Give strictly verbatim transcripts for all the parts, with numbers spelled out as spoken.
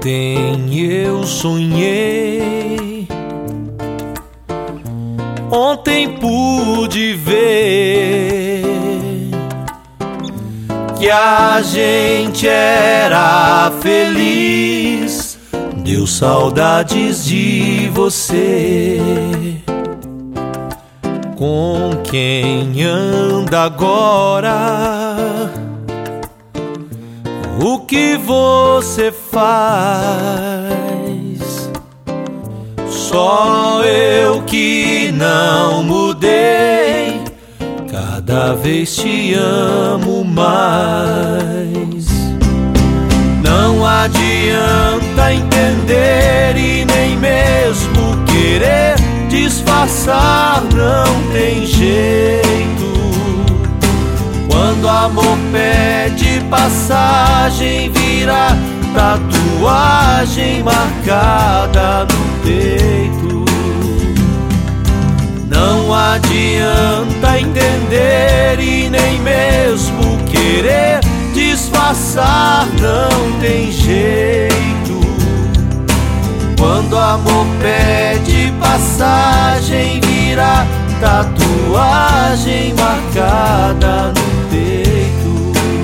Ontem eu sonhei, ontem pude ver que a gente era feliz. Deu saudades de você. Com quem anda agora? O que você faz? Só eu que não mudei, cada vez te amo mais. Não adianta entender e nem mesmo querer disfarçar, não tem jeito. Quando amor pede passagem, vira tatuagem marcada no peito. Não adianta entender e nem mesmo querer disfarçar, não tem jeito. Quando amor pede passagem, vira tatuagem marcada no peito.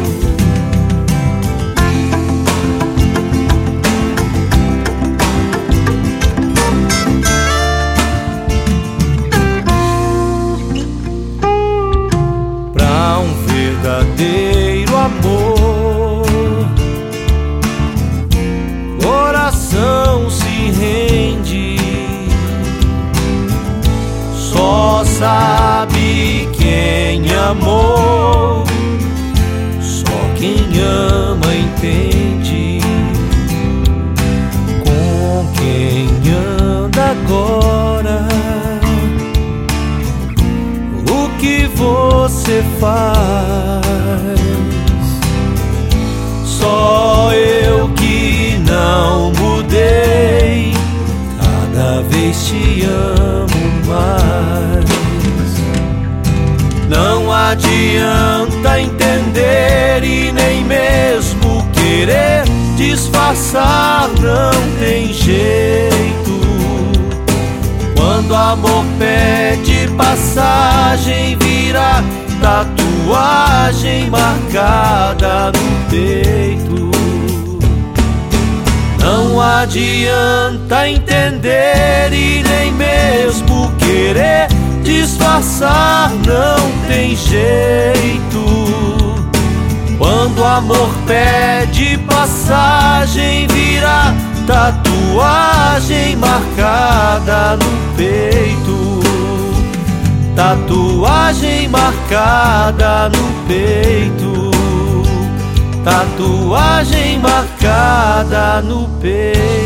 Pra um verdadeiro amor, coração se rende. Só sabe quem amou, só quem ama entende. Com quem anda agora? O que você faz? Só eu que não mudei, cada vez te amo mais. Não adianta entender e nem mesmo querer disfarçar, não tem jeito. Quando amor pede passagem, vira tatuagem marcada no peito. Não adianta entender e nem mesmo querer disfarçar, não tem jeito. Quando amor pede passagem, vira tatuagem marcada no peito. Tatuagem marcada no peito. Tatuagem marcada no peito.